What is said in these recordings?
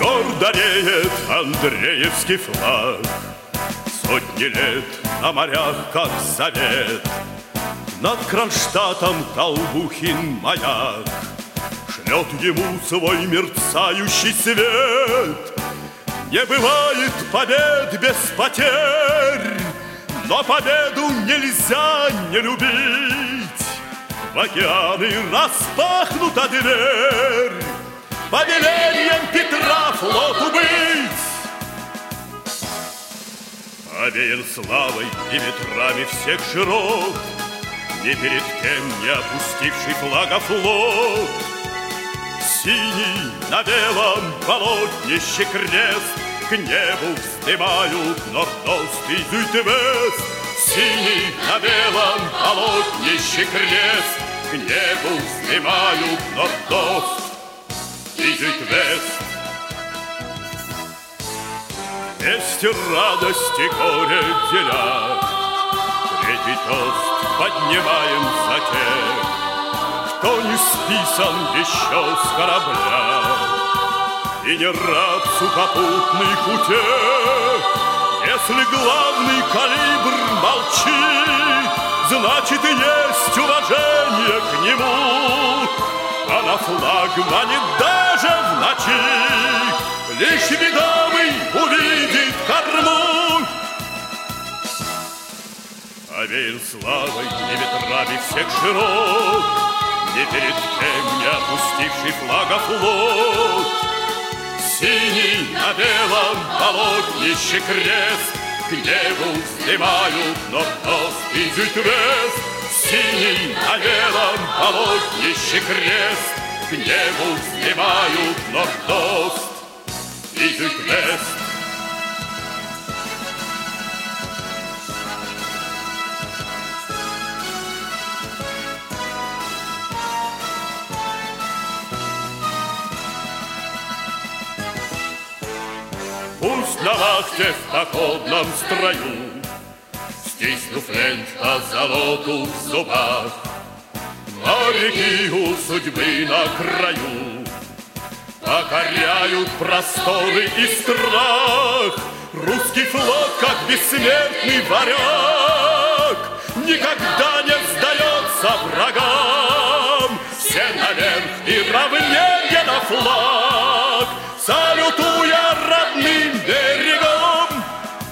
Гордо реет Андреевский флаг, сотни лет на морях, как завет. Над Кронштадтом Толбухин маяк шлет ему свой мерцающий свет. Не бывает побед без потерь, но победу нельзя не любить. В океаны распахнута дверь, по велениям Петра флоту быть. Овеян славой и ветрами всех широт, ни перед кем не опустивший флага флот. Синий на белом полотнище крест к небу вздымают Норд-Ост и Зюйт-Вест. Синий на белом полотнище крест к небу вздымают Норд-Ост и Зюйт-Вест. Вместе радости горе деля, третий тост поднимаем за тех, кто не списан еще с корабля и не раб сухопутный утех. Если главный калибр молчит, значит есть уважение к нему. А на флагмане даже в ночи лишь ведомый увидит корму. Овеян славой и ветрами всех широт, ни перед кем не опустивший флага флот. Синий на белом полотнище крест к небу вздымают Норд-Ост и Зюйт-Вест. Синий на белом полотнище крест к небу вздымают Норд-Ост и Зюйт-Вест. Пусть на вахте в походном строю, стиснув лент позолоту в зубах, моряки у судьбы на краю покоряют просторы и страх. Русский флот, как бессмертный варяг, никогда не сдается врагам. Все наверх и равнее на флаг, салютуя родным берегом.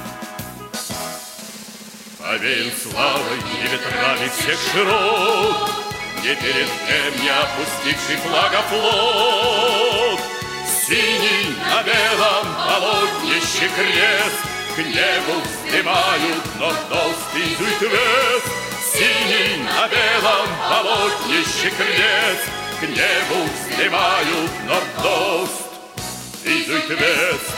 Овеян славой и ветрами всех широт, ни перед кем не опустивший флага флот. Синий на белом полотнище крест к небу вздымают Норд-Ост и Зюйт-Вест. Синий на белом полотнище крест к небу вздымают Норд-Ост и Зюйт-Вест.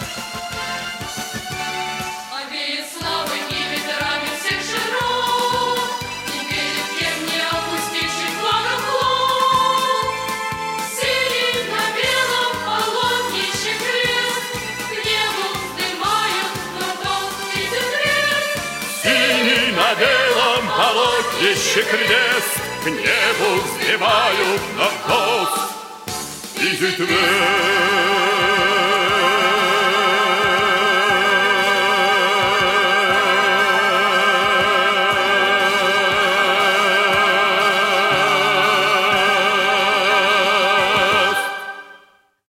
Овеян славой и ветрами всех широт, ни перед кем не опустивший флага флот. Синий на белом полотнище крест к небу вздымают Норд-Ост и Зюйт-Вест. Синий на белом полотнище крест к небу вздымают Норд-Ост и Зюйт-Вест.